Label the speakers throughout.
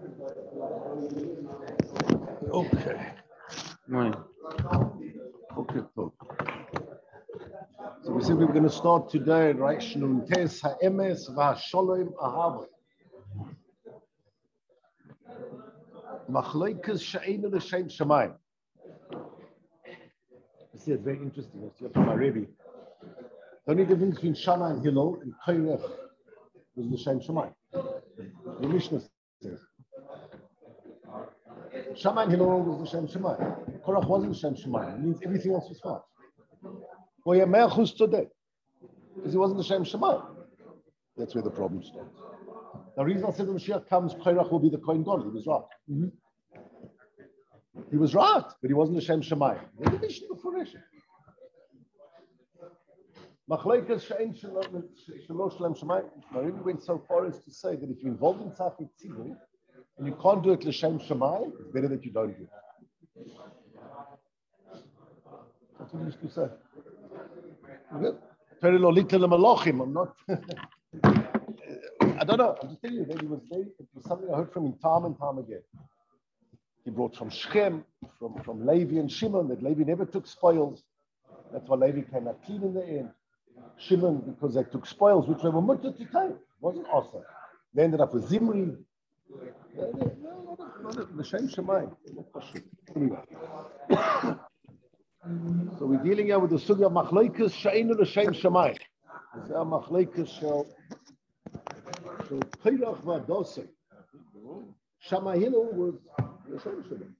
Speaker 1: Okay.
Speaker 2: Morning.
Speaker 1: Okay, cool. So we said we were going to start today, Reish Nun Tes Ha'emes V'Hasholem Ahava. Machloikas She'einu L'Shem Shemayim. You see, it's very interesting. It's here from my Rebbe. The only difference between Shammai and Hillel and Korach was L'Shem Shemayim. The Mishnah says. Shammai and Hillel was L'Shem Shemayim. Korach wasn't L'Shem Shemayim. It means everything else was fine. Well, yeah, Me'achus today. Because he wasn't L'Shem Shemayim. That's where the problem starts. The reason I said when Mashiach comes, Korach will be the Kohen Gadol. He was right. Mm-hmm. He was right, but he wasn't L'Shem Shemayim. The Mishnah before it. Machlekes she'ein shelo shlem shemayim. I really went so far as to say that if you're involved in tzafik tzibur and you can't do it l'shem shemayim, it's better that you don't do it. That's what he used to say. Very lolita lemalachim. I'm not. I don't know. I'm just telling you that it was something I heard from him time and time again. He brought from Shechem, from Levi and Shimon, that Levi never took spoils. That's why Levi came out clean in the end. Shimon, because they took spoils, which they were mutter to take. It wasn't awesome. They ended up with Zimri. Not the same Shemayim. Anyway. So we're dealing here with the sugya Machlekes She'einu L'Shem Shemayim. This is our Machlekes shall Korach V'Adosei. Shammai Hillel was L'Shem Shemayim.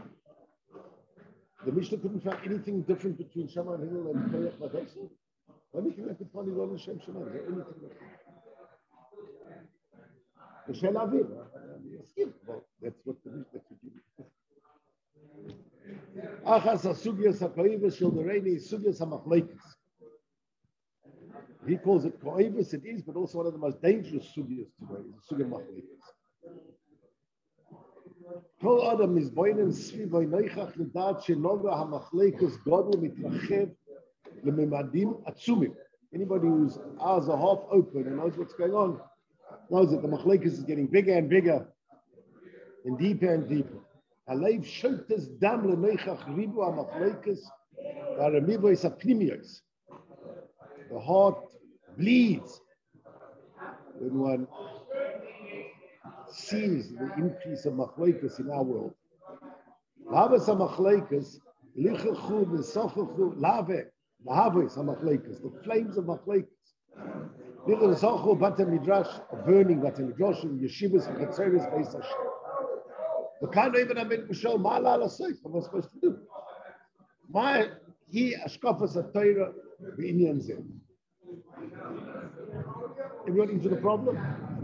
Speaker 1: The Mishnah couldn't find anything different between Shammai and Hillel and Korach V'Adosei. The only thing I could find is all L'Shem Shemayim. Anything different. The Shel Aviv. Well, that's what the Mishnah could do. Achas HaSugyas HaKoivus Shel Dereini Sugyas HaMachlekes. He calls it Koivus, it is, but also one of the most dangerous Sugyas today is the Sugya Machlekes. Kol Adam is boinen svivoy noichach ledat shenoga HaMachlekes Godel mitrachev lememadim atzumim. Anybody whose eyes are half open and knows what's going on knows that the Machlekes is getting bigger and bigger and deeper and deeper. Haleiv shotes dam leneichach ribu hamachlekes v'aramivois apnimios. The heart bleeds when one sees the increase of machlekes in our world. Lavas hamachlekes lichachu v'sochachu lave lahavos hamachlekes. The flames of machlekes. Lichachu batem midrash, burning batem midrashim, yeshivas v'chatzeres beis Hashem. The kind of even I've been to show my lala says what am I supposed to do? My he ashkafas a Torah v'inyan zeh. Everybody into the problem?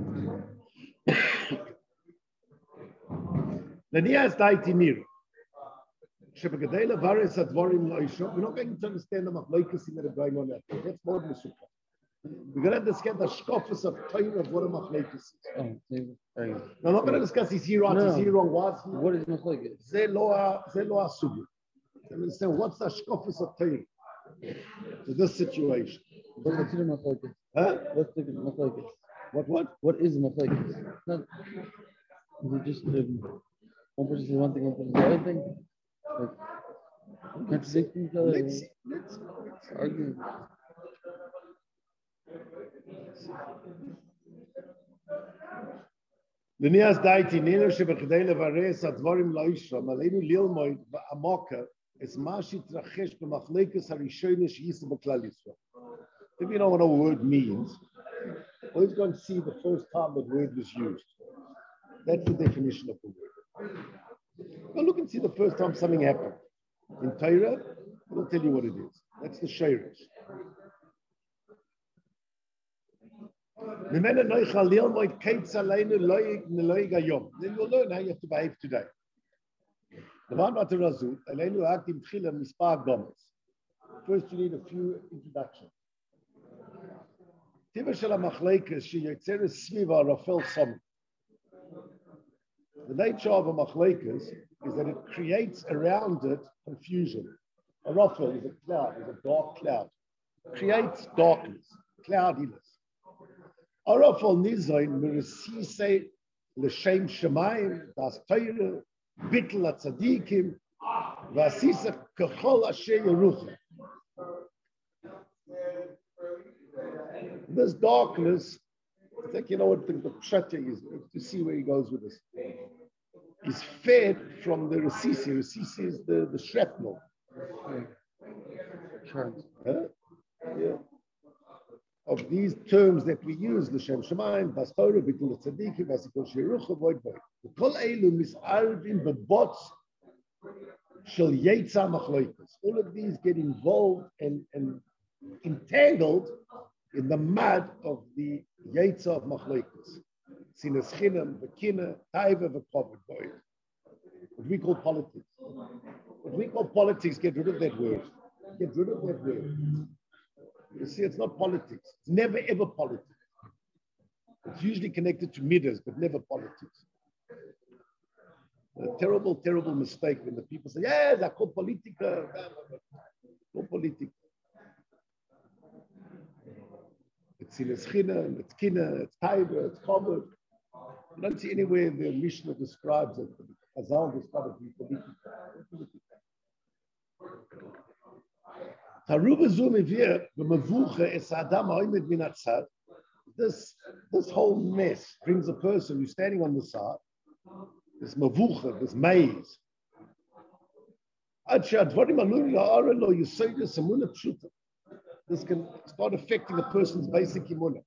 Speaker 1: Lanias daiti mir. Shebegedela varis advarim loisho. We're not going to understand the machlekes that are going on there. That's more than the sukkah. We're going to understand the shkafas of Torah of what a machlekes is. I'm not going to discuss is he right, is he wrong, what is machlekes? Ze loa sugi. Understand what's the shkafas of Torah to this situation?
Speaker 2: What's the machlekes?
Speaker 1: Huh?
Speaker 2: What's the machlekes?
Speaker 1: What?
Speaker 2: What is machlekes? Not. Is it just one person says one thing, one person says the other thing? Like contradicting each other?
Speaker 1: Let's
Speaker 2: argue.
Speaker 1: Lenias daiti nilo shebekhdei levares advarim loishra malenu lilmoid ba'amaka es mashi trachesh b'machlekes harishonos yisa b'klal Yisrael. If you know what a word means, always go and see the first time that word was used. That's the definition of the word. Go look and see the first time something happened. In Torah, it'll tell you what it is. That's the shayrish. Then you'll learn how you have to behave today. First, you need a few introductions. The nature of a machlekes is that it creates around it confusion. A rafel is a cloud, is a dark cloud. It creates darkness, cloudiness. A rafel nizayin mirisise L'shem Shemayim, das Teure, Bittel HaTzadikim, V'asisa Kechol Asher Yerucha. This darkness, I think you know what the pshat is, to see where he goes with this, is fed from the Rasisi. Rasisi is the shrapnel. Huh? Yeah. Of these terms that we use, l'shem shemayim, bas Torah, bitul tzadikim, bas ikol shirucha, void void. Kol elu misarvim bebots shel yetza machloikus. All of these get involved and entangled in the mud of the yetza of machloikus. Sinas chinam, v'kina, taiva, v'kovod void. What we call politics. What we call politics, get rid of that word. Get rid of that word. You see, it's not politics. It's never ever politics. It's usually connected to midas, but never politics. A terrible, terrible mistake when the people say, yes, I call politica. No politica. It's in Eschina, it's Kina, it's Taiba, it's covered. You don't see anywhere the Mishnah describes it. Azal describes it to be politica. This whole mess brings a person who's standing on the side, this mavucha, this maze. This can start affecting a person's basic imunah.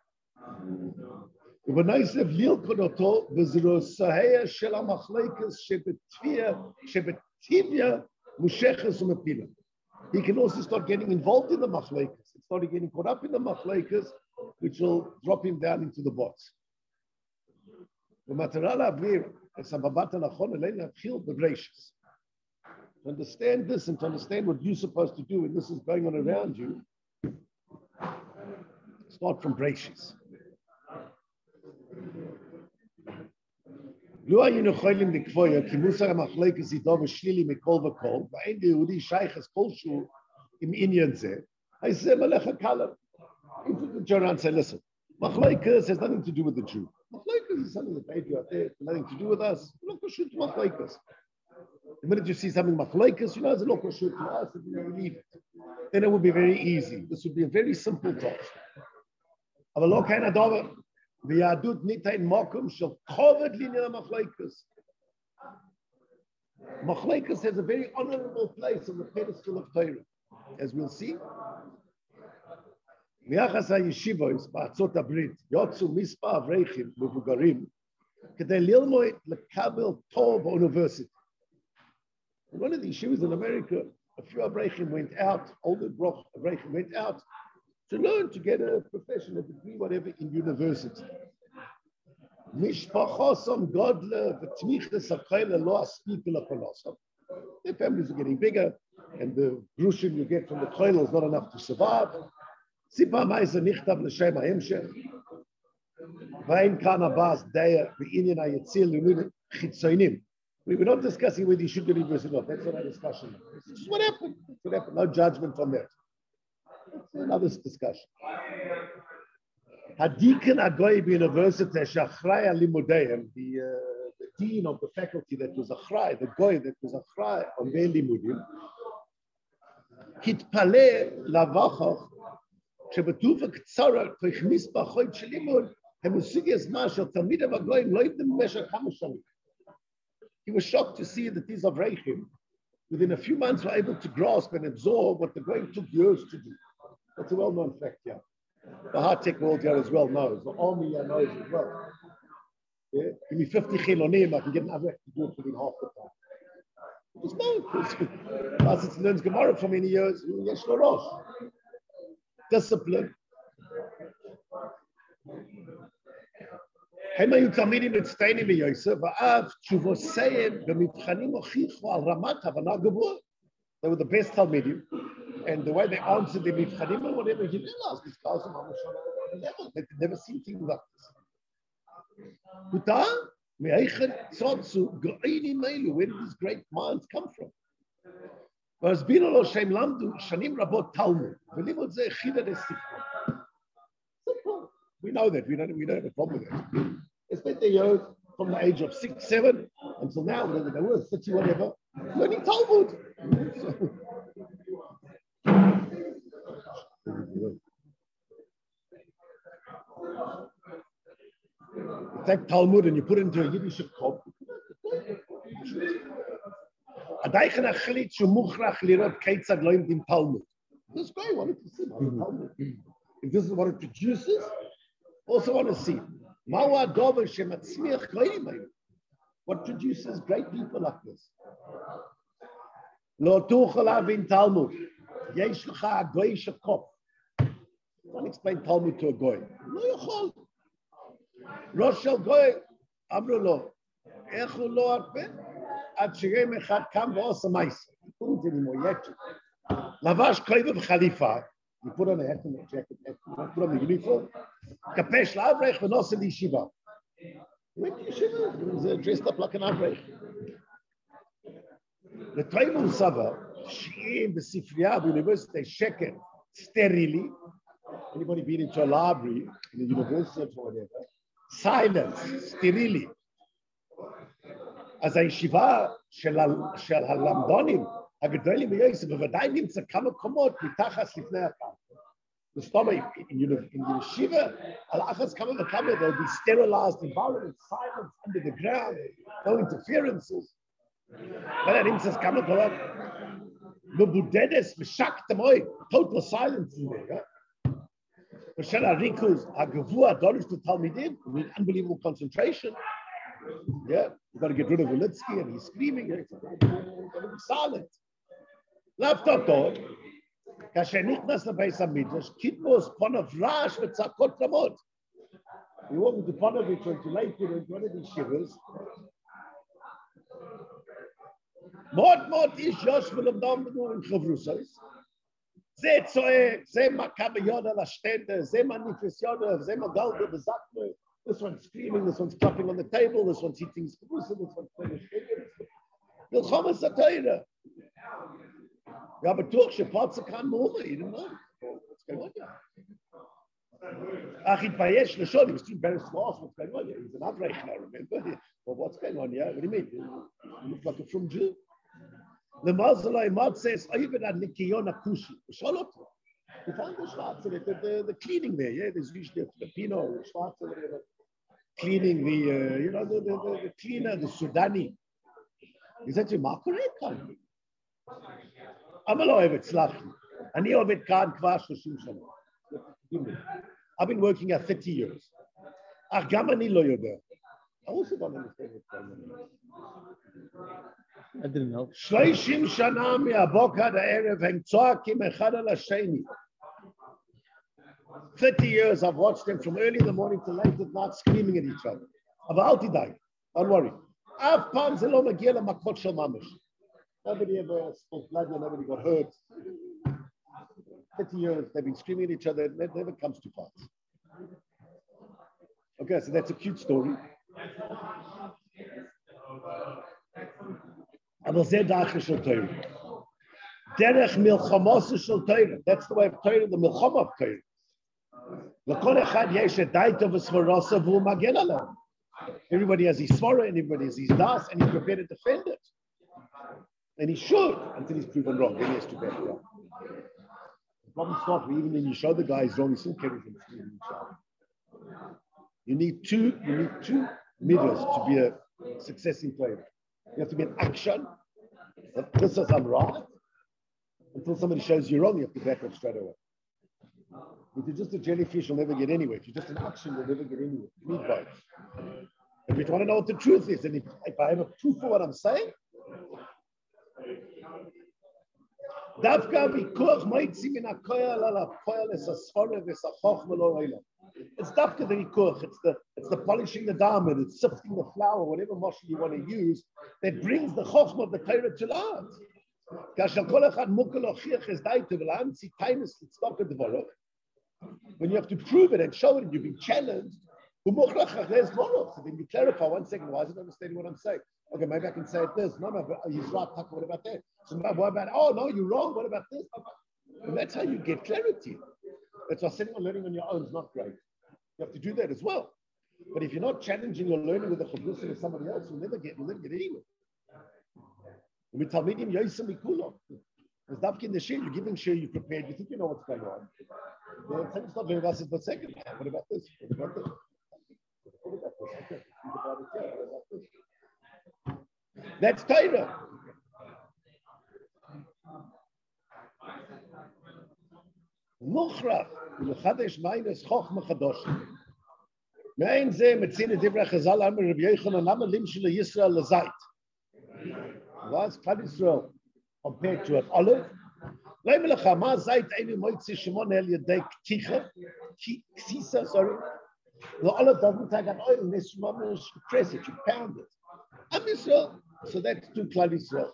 Speaker 1: He can also start getting involved in the machlekes. He started getting caught up in the machlekes, which will drop him down into the bots. To understand this and to understand what you're supposed to do when this is going on around you, start from Breishis. Lo ayinu cholim dikvoya ki musar machlekes idov shlili mikol v'kol v'ain Yehudi shayches kolshu im inyan zeh. I say malecha kalam. The Joran say, listen, machlekes has nothing to do with the Jew. Machlekes is something that made you out there, nothing to do with us. Lo kashut machlekes. The minute you see something machlekes, you know it's lo kashut to us, and you leave it. Then it would be very easy. This would be a very simple talk. Aber lo kein adavar. V'yadut nitayin makom shel koved linyan machlekes. Machlekes has a very honorable place on the pedestal of Torah, as we'll see. V'yachas ha'yeshivos ba'atzot habrit yotzu mispa avreichim mevugarim kedei lilmoid lekabel tov university. In one of the yeshivas in America, a few avreichim went out, older avreichim went out to learn, to get a profession, a degree, whatever, in university. Mishpachosom godle v'tmiches ha'chayla lo aspik l'kolosom. Their families are getting bigger, and the grushim you get from the chayla is not enough to survive. Sipa ma'isa nichtav l'shem ha'emshech. V'ain kana bas daya v'inyan ha'yetzil l'unim chitzoinim. We were not discussing whether you should go to university or not. That's not our discussion. It's just what happened. It's what happened. No judgment on that. That's another discussion. Hadikan Agoy University Shachrai Limudeim, the dean of the faculty that was Achrai, the Goy that was Achrai on their Limudim, Hitpale Lavachach, Shebetuva Ktsara, Toichmis Bachoy Shelimud, Hemusigas Mashal, Talmid of Agoyim, Loidim Meshach Hamashani. He was shocked to see that these of Reichim, within a few months, were able to grasp and absorb what the Goyim took years to do. That's a well-known fact here. The high-tech world here as well knows. The army here knows as well. Yeah? Give me 50 chilonim, I can get an Avrech to do it within half the time. Just know, because it learns Gemara for many years, yesh lo rosh. Discipline. They were the best Talmidim, and the way they answered the Mivchanim or whatever, he realized these guys are on a level. They'd never seen things like this. Where did these great minds come from? We know that. We don't have a problem with that. They spent their years from the age of 6, 7 until now, whether they were 30, whatever, learning Talmud. You take Talmud and you put it into a Yiddish cup. This guy wanted to see Talmud. If this is what it produces, also want to see. What produces great people like this? Lo tuchel in Talmud. Yesh lecha a goyish kop. Don't explain Talmud to a goy. Lo yochol. Rosh shel goy. Amru lo. Echu lo arpe. Ad shirem echad kam v'osa mais. He couldn't anymore yet. Lavash koiv v'chalifa. You put on a hat and a jacket. Put on the uniform. Kapesh la'avrech v'nosa l'yeshiva. He went to yeshiva. He was dressed up like an avrech. The Talmud Sava, Shi'im, the Sifriya, the university, sheker, sterilely. Anybody been into a library in the university or whatever? Silence, sterilely. As a yeshiva, shel halamdonim, הגדולים ביוסף, בוודאי נמצא כמה קומות מתחת לפני הקו. זאת אומרת, in yeshiva, על אחת כמה וכמה, there will be sterilized environment, silence under the ground, no interferences. But it says, "Come on, the Buddhists v'shak tamoy, total silence in there." V'shel harikus hagavua dorish to talmidim with unbelievable concentration. Yeah, you got to get rid of Volitsky and he's screaming. It's got to be silent. Laptop dog. Kasher nichnas lebeis hamidrash kitmos ponav rash v'tzakot ramot. You walk into Ponovich or to Lakewood or into one of these shivers. Mord ish yosh v'lomdam b'nu in chavrusos. Ze tzoek, ze makabe yoda l'shtende, ze manifest yoda, ze magaldo b'zakme. This one's screaming, this one's clapping on the table, this one's eating his chavrusa, this one's playing his fingers. Milchomas HaTorah. Ja, betuch shepatze kan mo'uma, you don't know. What's going on here? Ach, itbayesh l'shod, he was too embarrassed to ask what's going on here. He's an avrech now, remember? Well, what's going on here? What do you mean? You look like a from Jew. The Muslim Imad says, "Even at Nikiyon Akushi." You found the Schwarze, the cleaning there. Yeah, there's usually a Filipino or Schwarze, whatever, cleaning the cleaner, the Sudani. He said to him, "Correct, come." I've been working at 30 years. I also don't understand what's going on.
Speaker 2: I didn't help.
Speaker 1: 30 שנה מהבוקר עד הערב הם צועקים אחד על השני. 30 years I've watched them from early in the morning to late at night screaming at each other. אבל אל תדאג, don't worry. אף פעם זה לא מגיע למכות של ממש. Nobody ever spoke blood, nobody got hurt. 30 years they've been screaming at each other, it never comes to pass. Okay, so that's a cute story. אבל זה דרכו של תורה. דרך מלחמוסו של תורה. That's the way of Torah, the מלחמה of Torah. לכל אחד יש את דייתו וסברוסו והוא מגן עליו. Everybody has his svara and everybody has his das and he's prepared to defend it. And he should until he's proven wrong. Then he has to back down. The problem starts even when you show the guy is wrong, he still carries him. You need two midas to be a success in Torah. You have to be an action. This says I'm right. Until somebody shows you wrong, you have to back up straight away. If you're just a jellyfish, you'll never get anywhere. If you're just an action, you'll never get anywhere. You need both. If you want to know what the truth is, and if I have a proof for what I'm saying, it's dafka the rikuch. It's the polishing the diamond. It's sifting the flour, whatever mashal you want to use, that brings the chokhmah of the Torah to light. When you have to prove it and show it, and you've been challenged. So then you clarify 1 second. Why is it understanding what I'm saying? Okay, maybe I can say it this. No, but he's right. What about that? So what about? Oh no, you're wrong. What about this? And that's how you get clarity. That's why sitting and learning on your own is not great. You have to do that as well. But if you're not challenging your learning with the chavrusa with somebody else, you'll never get anywhere. With Talmidim Yosem Mikulam. As Davki in the share, you're giving share, you prepared, you think you know what's going on. Then it's not very much for a second. What about this? What about this? What about this? Okay. Think about it. Yeah. What about this? That's Torah. Mukhrach, L'chadesh Meines Chochma Chadosh. Mein ze Metzine Divrei Chazal Amar Rabbi Yochanan Lama Limshel Yisrael Lazait. Was Klal Yisrael compared to an olive? Leimelach Ma Zait Eini Moitzi Shimon El Yedei Kticha Ksisa. Sorry, the olive doesn't take an oil. Unless you press it, you pound it. Am Yisrael. So that's two Klal Yisrael.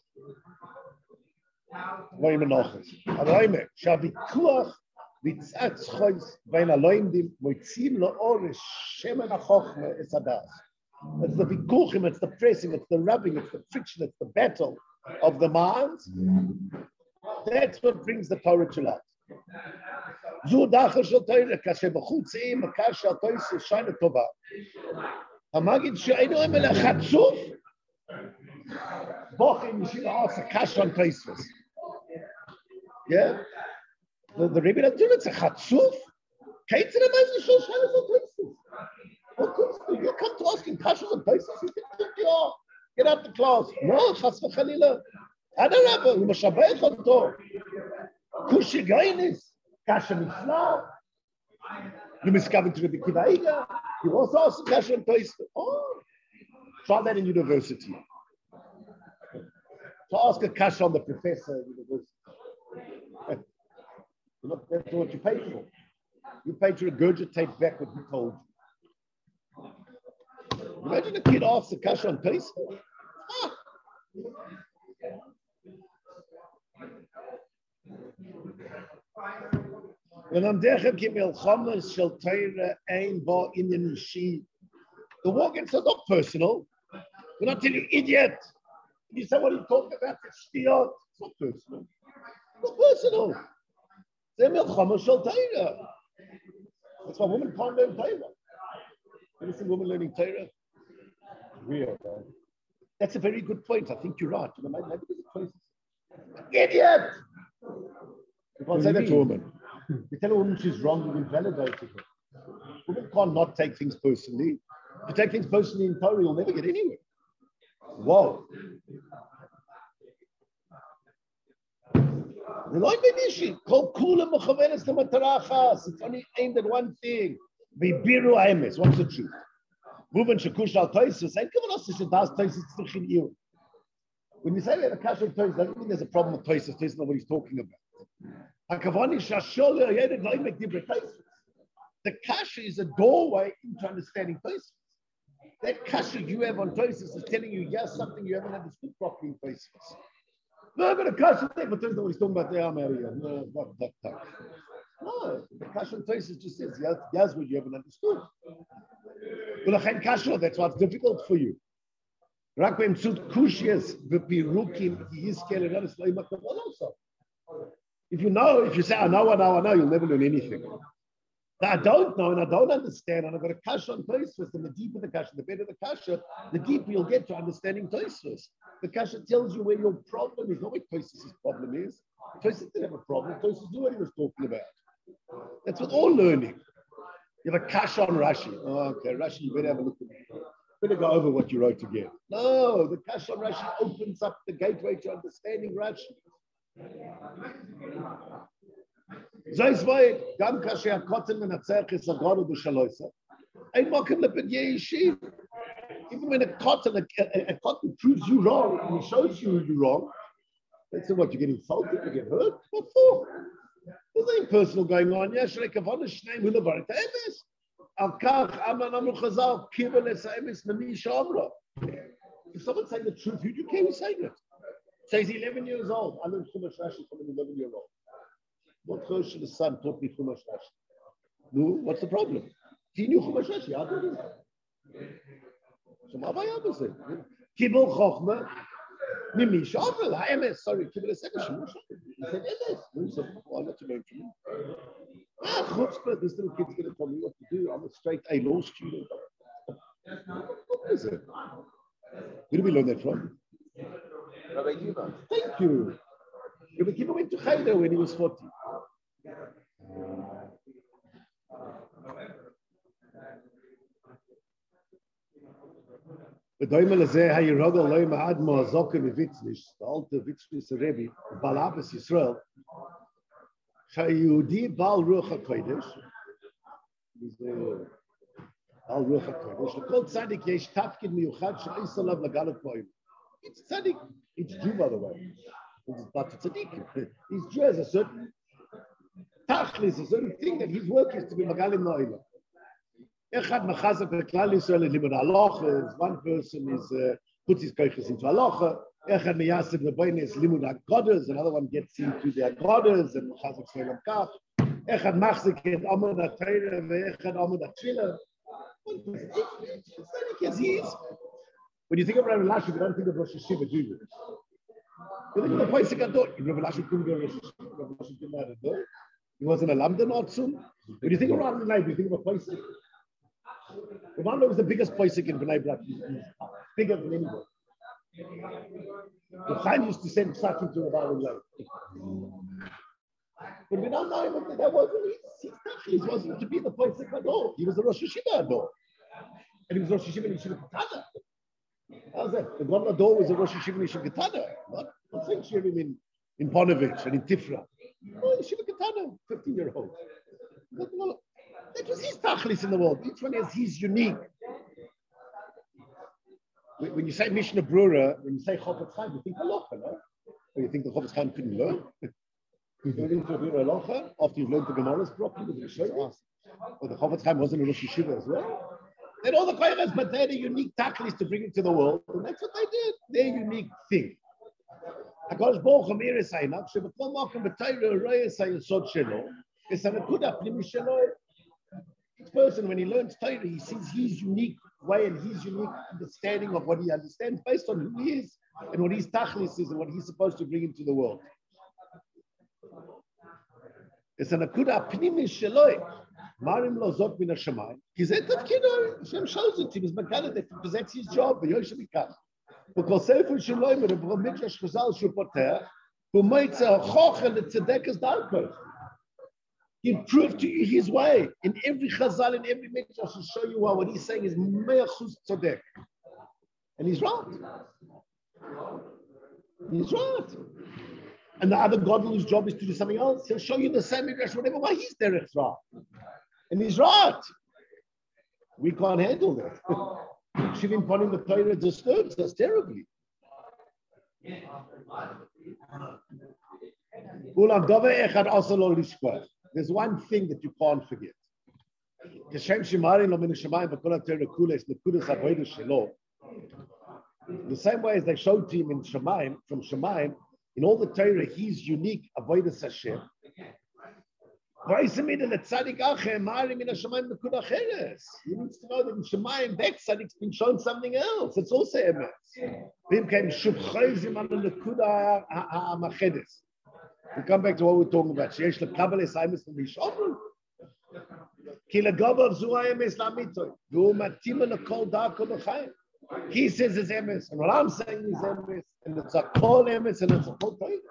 Speaker 1: Vay Menachos. Aroime Shabikuach. It's the vikuchim, it's the pressing, it's the rubbing, it's the friction, it's the battle of the minds. That's what brings the Torah to light. Yeah. The Rebbe doesn't do it. It's a chatzuf. You come to asking kashas and places. You think you are. Get out the class. No, chas v'chalila. Adarabba, you must shabbat oto. Kushi gainis. Kasha mifla. You must come to the Kiva. You also ask kasha and places. Oh, try that in university. So ask a kasha on the professor in university. That's what you paid for. You paid to regurgitate back what he told you. Imagine a kid asks the kasha on place. The war against us not personal. We're not telling you idiot. You say what you talking about, it's not personal. It's not personal. That's why women can't learn Torah. Ever seen women learning Torah? Weird, right? That's a very good point. I think you're right. Maybe there's a choice. Idiot! You can't say that to a woman. You tell a woman she's wrong, you invalidate her. Women can't not take things personally. If you take things personally in Torah, you'll never get anywhere. Whoa. It's only aimed at one thing. What's the truth? When you say we have a kasha of Tosis, doesn't mean there's a problem with Tosis. Tosis is not what he's talking about. The kasha is a doorway into understanding Tosis. That kasha you have on Tosis is telling you, yes, something you haven't understood properly in Tosis. No, I've got a kasha there, but that's not what he's talking about there, Maria. No, not that time. No, the kasha on Tosis just says, yes, what you haven't understood. That's why it's difficult for you. If you know, if you say, I know, you'll never learn anything. I don't know and I don't understand, and I've got a kasha on Tosfos, and the deeper the kasha, the better the kasha, the deeper you'll get to understanding Tosfos. The kasha tells you where your problem is, not what Tosfos' problem is. Tosfos didn't have a problem. Tosfos knew what he was talking about. That's with all learning. You have a kasha on Rashi. Oh, okay, Rashi, you better have a look at it. Better go over what you wrote again. No, the kasha on Rashi opens up the gateway to understanding Rashi. Even when a cotton proves you wrong and he shows you you're wrong, that's what you get insulted, you get hurt. What for? There's nothing personal going on. If someone's saying the truth, who do you care who's saying it? Say he's 11 years old. I learned Chumash Rashi from an 11-year-old. What Chosh the son taught me Chumash Rashi? No, what's the problem? He knew Chumash Rashi. I don't know. So my Bible said, Kibul Chochma, Mimi Shavel, MS. Sorry, Kibul a second. He said MS. He said, "Oh, I'll let you learn from me." Chutzpah, this little kid's going to tell me what to do. I'm a straight A law student. What is it? Where did we learn that from? Rabbi Akiva. Thank you. Rabbi Akiva went to Cheder when he was 40. The alte Witznischer Rebbe, Balabas Yisrael, Shayudi Bal Ruach HaKodesh, Bal Ruach HaKodesh, L'kol Tzadik Yesh Tafkid Miyuchad Sha'is Alav Lagalat Poim. It's Tzadik. It's Jew, by the way. It's not Tzadik. He's Jew has a certain Tachlis, a certain thing that his work is to be Magalim No'ila. Echad Machazak Beklal Yisrael and Limud Halacha. One person is puts his koiches into halacha. Echad Meyasek Lebein is Limud HaKodesh. Another one gets into the Kodesh and Machazak Seilam Kach. Echad Machzik et Amud HaTorah ve'echad Amud HaTfilah. When you think of Rabbi Lashem, you don't think of Rosh Hashiva, do you? You think of the Pesach Ador. Rabbi Lashem couldn't go to Rosh Hashiva. Rabbi Lashem couldn't have Ador. He wasn't a Lamdan Otsum. When you think of Rabbi Lashem, you think of a Pesach. The one that was the biggest Pesach in Bnei Brak, he's bigger than anyone. The Chaim used to send Psakim to Rabbi Lashem. But we don't know him. That wasn't he wasn't to be the Pesach Ador. He was the Rosh Hashiva Ador. And he was Rosh Hashiva and Yeshiva Ketana. How's that? The Gadol Ador was a Rosh Hashiva and Yeshiva Ketana. Not saying Shirim in Ponevezh and in Tifra. No, Yeshiva Ketana, 15-year-old. That was his tachlis in the world. Each one has his unique. When you say Mishnah Brura, when you say Chofetz Chaim, you think halacha, no? Or you think the Chofetz Chaim couldn't learn? You go into a Brura halacha after you've learned the Gemaras properly with the Rishonim. Or the Chofetz Chaim wasn't a Rosh Hashiva as well. They had all the koyres, but they had a unique tachlis to bring it to the world, and that's what they did. Their unique thing. HaKadosh Baruch Hu mir esainav shebekol makom b'Torah royes hayesod shelo. It's an akuda pnimi shelo. Each person, when he learns Torah, he sees his unique way and his unique understanding of what he understands based on who he is and what his tachlis is and what he's supposed to bring into the world. It's an akuda pnimi shelo. Marim lo zot min hashamayim. Ki zeh tafkido. Hashem shows it to him. He's mekadosh because that's his job. V'yoshem ikach. Because sefer shloim and Rebbe Midrash Chazal shu poteh who makes a choch and the tzedekah's darkos. He proved to you his way in every Chazal, in every Midrash to show you what he's saying is me'achuz tzedek, and he's right. He's right. And the other God whose job is to do something else, he'll show you the same Midrash, whatever why he's there, it's right. And he's right. We can't handle that. Shivim Panim the Torah disturbs us terribly. There's one thing that you can't forget. The same way as they showed to him in Shemaim, from Shemaim, in all the Torah, he's unique, avodas Hashem. He needs to know that in Shemaim, that Tzadik's been shown something else. It's also emes. We come back to what we're talking about. He says it's emes, and what I'm saying is emes, and it's a call emes, and it's a call Torah.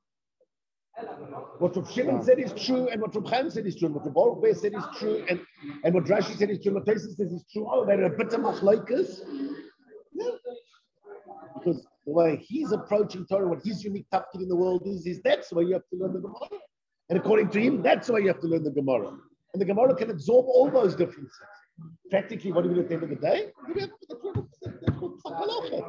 Speaker 1: What Rav Shimon said is true, and what Rav Chaim said is true, and what Rav Baruch Beis said is true, and what Rashi said is true, and what Tosfos says is true. Oh, they're a bit of machlokes. Yeah. Because the way he's approaching Torah, what his unique tafkid in the world is that's the way you have to learn the Gemara. And according to him, that's the way you have to learn the Gemara. And the Gemara can absorb all those differences. Practically, what do we do at the end of the day? That's called halacha.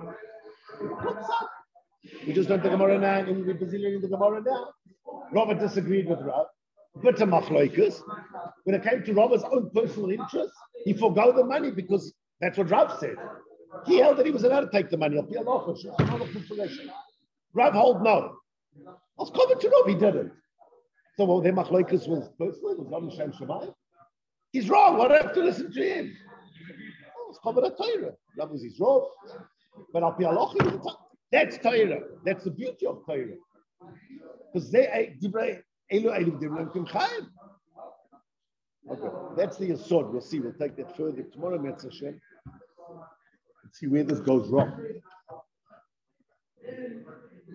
Speaker 1: We just learned the Gemara now, and we're busy learning the Gemara now. Robert disagreed with Rav. Bitter machlokes. When it came to Robert's own personal interest, he forgot the money because that's what Rav said. He held that he was allowed to take the money. Rav held no. I was covered to Rav, he didn't. So well, their machlokes was personal, it was not Shem Shemayim. He's wrong, I don't have to listen to him. I was covered at Torah. Rav was his Rav. But Al Pi Halacha, that's Torah. That's the beauty of Torah. Because they divrei elu divrei kim chayim. Okay, that's the yesod. We'll see. We'll take that further tomorrow. Metzah Hashem. see where this goes wrong.